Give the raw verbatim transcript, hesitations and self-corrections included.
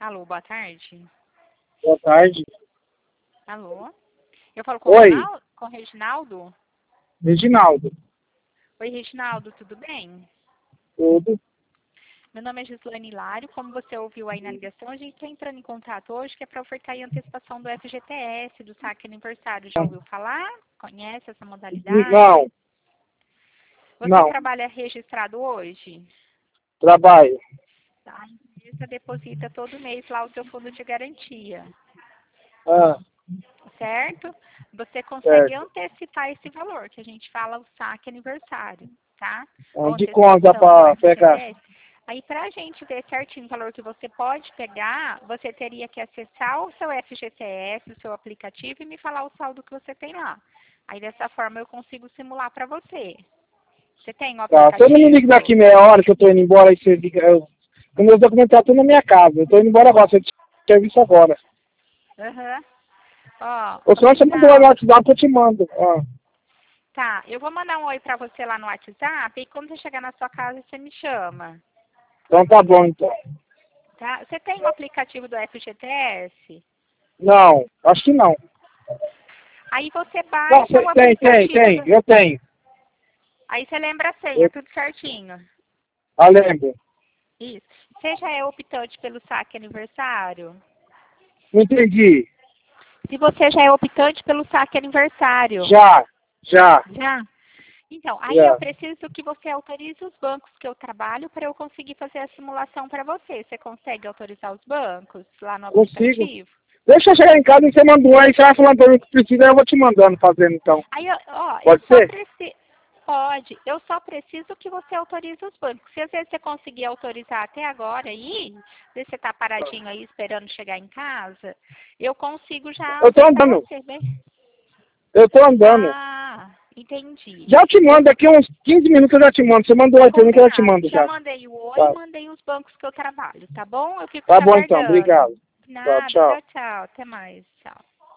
Alô, boa tarde. Boa tarde. Alô? Eu falo com o Oi. Ronaldo? Com o Reginaldo? Reginaldo. Oi, Reginaldo, tudo bem? Tudo. Meu nome é Gislaine Hilário. Como você ouviu aí na ligação, a gente está entrando em contato hoje que é para ofertar a antecipação do F G T S, do saque aniversário. Já ouviu falar? Conhece essa modalidade? Não. Você Não. trabalha registrado hoje? Trabalho. Tá, a empresa deposita todo mês lá o seu fundo de garantia, Ah, certo? Você consegue certo. antecipar esse valor, que a gente fala o saque aniversário, tá? Ou Onde conta antecipação do pra pegar? F G T S. Aí, para a gente ver certinho o valor que você pode pegar, você teria que acessar o seu F G T S, o seu aplicativo, e me falar o saldo que você tem lá. Aí, dessa forma, eu consigo simular para você. Você tem o Tá. Você não me liga aplicativo? daqui meia hora que eu tô indo embora aí você liga. Eu, com meus documentos tudo na minha casa. Eu tô indo embora agora. Você quer isso agora. Aham. Ó, Ou senão você manda lá no Reginaldo, WhatsApp que eu te mando. Ah, tá, eu vou mandar um oi pra você lá no WhatsApp e quando você chegar na sua casa você me chama, então tá bom então. tá? Você tem o aplicativo do F G T S? Não, acho que não. Aí você Não, baixa o você tem, tem, aplicativo tem. do... Eu tenho. Aí você lembra a senha, Eu, tudo certinho. ah, lembro. Isso. Você já é optante pelo saque aniversário? Não entendi. Se você já é optante pelo saque aniversário, Já, já, já? Então, aí eu já. preciso que você autorize os bancos que eu trabalho para eu conseguir fazer a simulação para você. Você consegue autorizar os bancos lá no Consigo. aplicativo? Deixa eu chegar em casa e você manda um aí, você vai falando pra mim o que precisa, aí eu vou te mandando fazendo então. Aí, eu- ó, eu Pode só ser? preciso... Pode. Eu só preciso que você autorize os bancos. Se às vezes você conseguir autorizar até agora aí, se você está paradinho aí esperando chegar em casa, eu consigo já Eu tô ver para andando. você, né? Eu tô andando. Ah, entendi. Já te Eu mando, daqui uns quinze minutos eu já te mando. Você mandou aí pra mim que eu já te combinado. mando Já já. mandei o oi e Tá, mandei os bancos que eu trabalho, tá bom? Eu fico tá te bom então, aguardando. obrigado. Tá, Nada, tchau. tchau, tchau. Até mais. Tchau.